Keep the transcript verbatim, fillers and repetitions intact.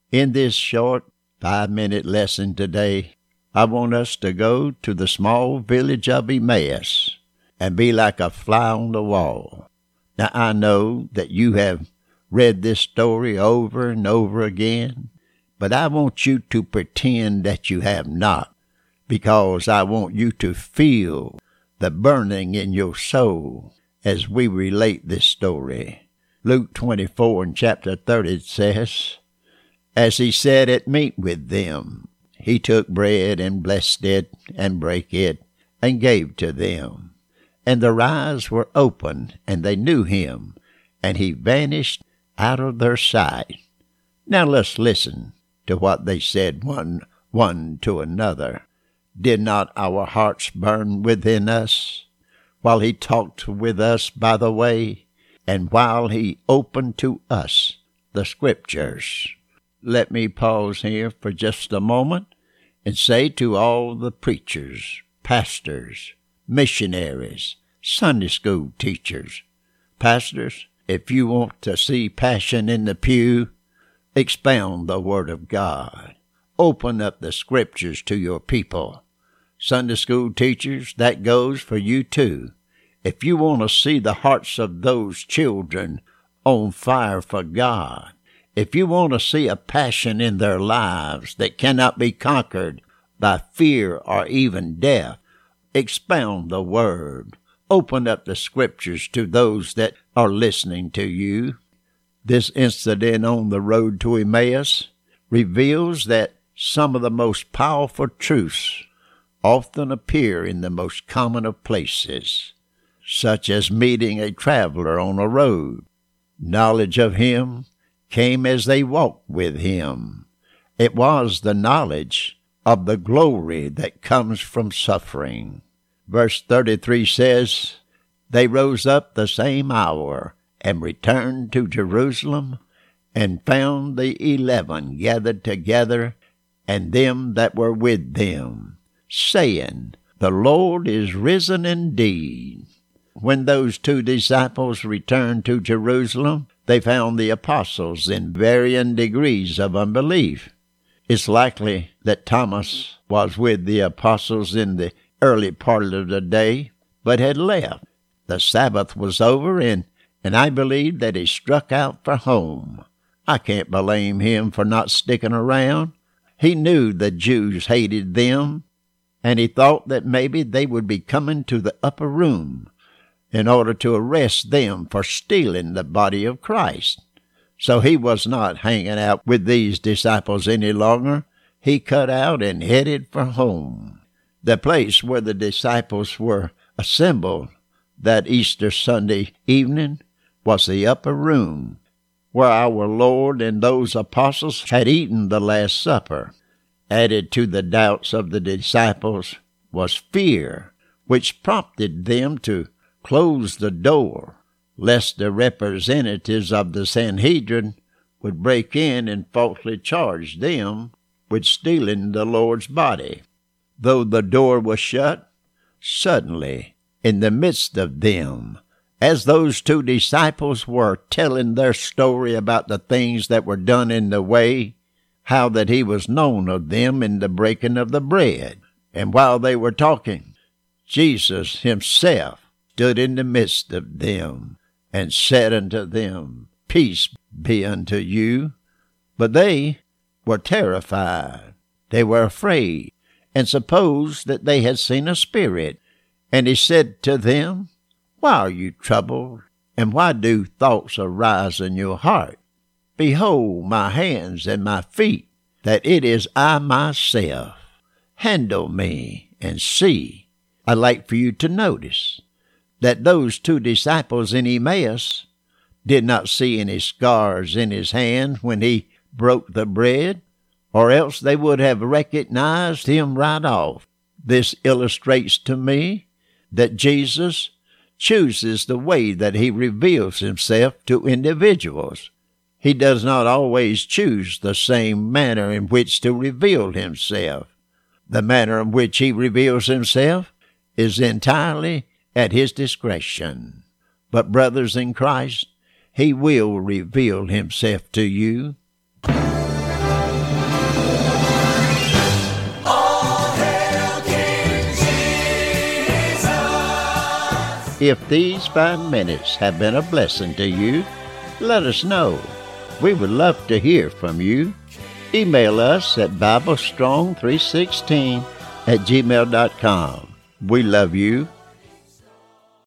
In this short five-minute lesson today, I want us to go to the small village of Emmaus and be like a fly on the wall. Now, I know that you have read this story over and over again, but I want you to pretend that you have not, because I want you to feel the burning in your soul as we relate this story. Luke twenty-four and chapter thirty says, "As he sat at meat with them, he took bread and blessed it and brake it and gave to them. And their eyes were opened, and they knew him, and he vanished out of their sight." Now let's listen to what they said one, one to another. Did not our hearts burn within us while he talked with us by the way, and while he opened to us the Scriptures? Let me pause here for just a moment and say to all the preachers, pastors, missionaries, Sunday school teachers, pastors, if you want to see passion in the pew, expound the Word of God. Open up the Scriptures to your people. Sunday school teachers, that goes for you too. If you want to see the hearts of those children on fire for God, if you want to see a passion in their lives that cannot be conquered by fear or even death, expound the Word. Open up the Scriptures to those that are listening to you. This incident on the road to Emmaus reveals that some of the most powerful truths often appear in the most common of places, such as meeting a traveler on a road. Knowledge of him came as they walked with him. It was the knowledge of the glory that comes from suffering. Verse thirty-three says, "They rose up the same hour and returned to Jerusalem, and found the eleven gathered together, and them that were with them, saying, The Lord is risen indeed." When those two disciples returned to Jerusalem, they found the apostles in varying degrees of unbelief. It's likely that Thomas was with the apostles in the early part of the day, but had left. The Sabbath was over, and, and I believe that he struck out for home. I can't blame him for not sticking around. He knew the Jews hated them, and he thought that maybe they would be coming to the upper room in order to arrest them for stealing the body of Christ. So he was not hanging out with these disciples any longer. He cut out and headed for home. The place where the disciples were assembled that Easter Sunday evening was the upper room, where our Lord and those apostles had eaten the Last Supper. Added to the doubts of the disciples was fear, which prompted them to close the door, lest the representatives of the Sanhedrin would break in and falsely charge them with stealing the Lord's body. Though the door was shut, suddenly, in the midst of them, as those two disciples were telling their story about the things that were done in the way, how that he was known of them in the breaking of the bread, and while they were talking, Jesus himself stood in the midst of them, and said unto them, Peace be unto you. But they were terrified. They were afraid, and supposed that they had seen a spirit. And he said to them, Why are you troubled, and why do thoughts arise in your heart? Behold my hands and my feet, that it is I myself. Handle me, and see. I'd like for you to notice that those two disciples in Emmaus did not see any scars in his hand when he broke the bread, or else they would have recognized him right off. This illustrates to me that Jesus chooses the way that he reveals himself to individuals. He does not always choose the same manner in which to reveal himself. The manner in which he reveals himself is entirely at his discretion. But, brothers in Christ, he will reveal himself to you. If these five minutes have been a blessing to you, let us know. We would love to hear from you. Email us at bible strong three sixteen at gmail dot com. We love you.